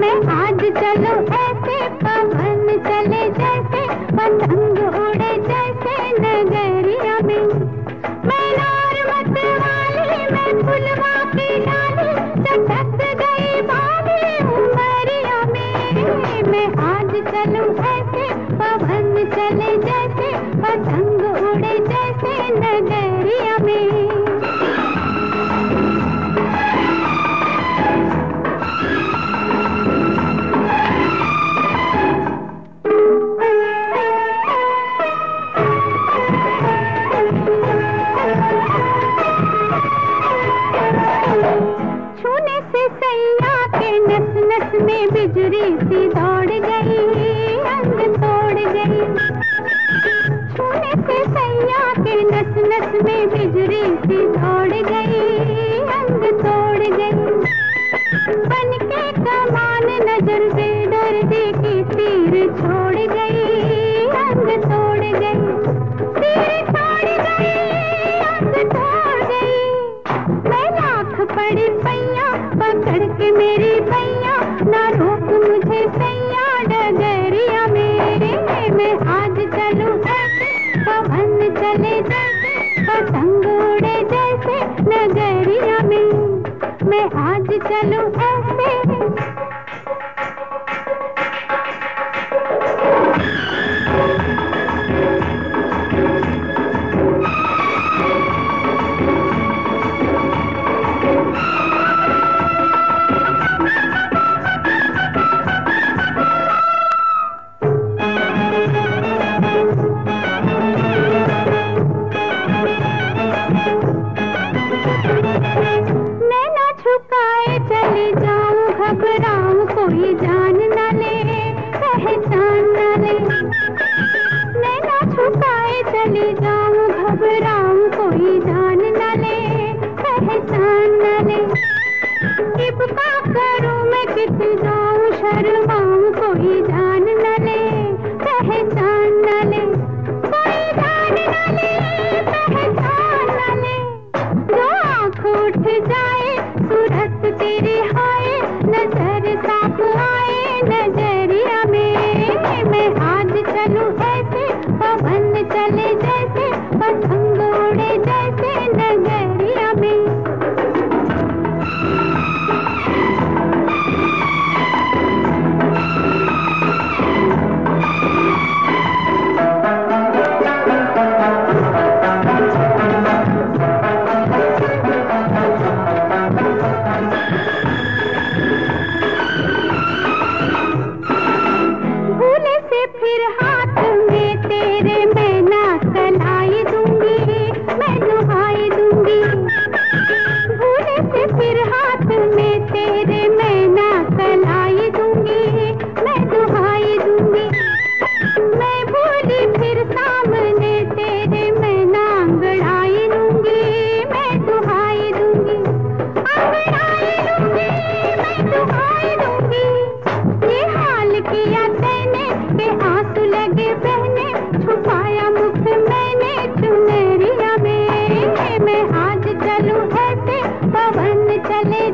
मैं आज चलूं ऐसे, पवन चले जैसे, पतंग उड़े जैसे नगरिया में। मैं नार मत वाली, मैं फुलवा की डाली, चटक गई बाली उमरिया में। मैं आज चलूं ऐसे, पवन चले जैसे, पतंग उड़े जैसे नगरिया में। नस नस में बिजली सी दौड़ गई, अंग तोड़ गई। छूने से सैया के नस नस में बिजली सी दौड़ गई, अंग तोड़ गई। बन के कमान नजर से दर्दी की तीर छोड़ गई, अंग तोड़ गई। तीर छोड़ गई, अंग तोड़ गई। मैं लाख पड़ी पैया, पकड़ के मेरी भैया, ना रोक मुझे सैया डगरिया में। मैं आज चलूं ऐसे, पवन चले जैसे, पतंग उड़े जैसे नगरिया में। मैं आज चलूं ऐसे। चली जाऊं घबराऊं, कोई जान न ले, पहचान न ले। नैना छुपाए चली जाऊं घबराऊं, कोई जान न ले, पहचान न ले। किबका करूं मैं, कित जाऊं शर्माऊं, कोई जान न ले, पहचान न ले। कोई जान न ले, पहचान न ले। जो आँख उठ जाए सूरत तेरी हाय, नजर साफ आए नजरिया में। मैं आज चलूं ऐसे, पवन चले जैसे, पतंग उड़े जैसे नगरिया में। फिर हाथ में तेरे मैं ना कलाई दूंगी, मैं दुहाई दूंगी। भूले से फिर हाथ में तेरे मैं ना कलाई दूंगी, मैं दुहाई दूंगी। मैं भूली फिर सामने तेरे मैं ना अंगड़ाई दूंगी, मैं दुहाई दूंगी। अंगड़ाई दूंगी, मैं दुहाई दूंगी। ये हाल किया तैने के आंसू लगे बहने, छुपाया मुख मैंने चुनरिया में। मैं आज चलूं ऐसे, पवन चले